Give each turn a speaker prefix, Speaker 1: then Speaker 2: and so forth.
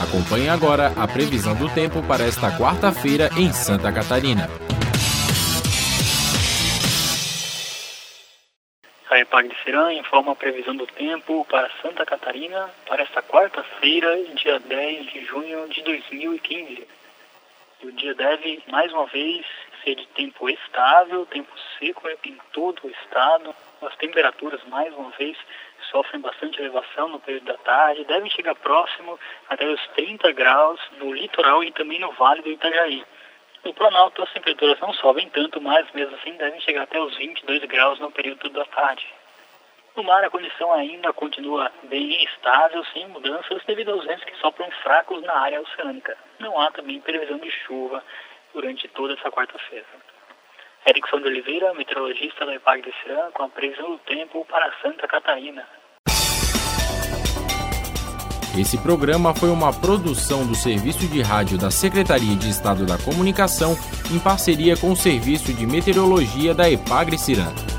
Speaker 1: Acompanhe agora a previsão do tempo para esta quarta-feira em Santa Catarina.
Speaker 2: A EPAGRE-CIRAM informa a previsão do tempo para Santa Catarina para esta quarta-feira, dia 10 de junho de 2015. O dia deve, mais uma vez, ser de tempo estável, tempo seco em todo o estado. As temperaturas, mais uma vez, sofrem bastante elevação no período da tarde, devem chegar próximo até os 30 graus no litoral e também no Vale do Itajaí. No Planalto, as temperaturas não sobem tanto, mas mesmo assim devem chegar até os 22 graus no período da tarde. No mar, a condição ainda continua bem estável, sem mudanças, devido aos ventos que sopram fracos na área oceânica. Não há também previsão de chuva durante toda essa quarta-feira. Erickson de Oliveira, meteorologista da EPAGRE-CIRAM, com a previsão do tempo para Santa Catarina.
Speaker 1: Esse programa foi uma produção do Serviço de Rádio da Secretaria de Estado da Comunicação, em parceria com o Serviço de Meteorologia da EPAGRE-CIRAM.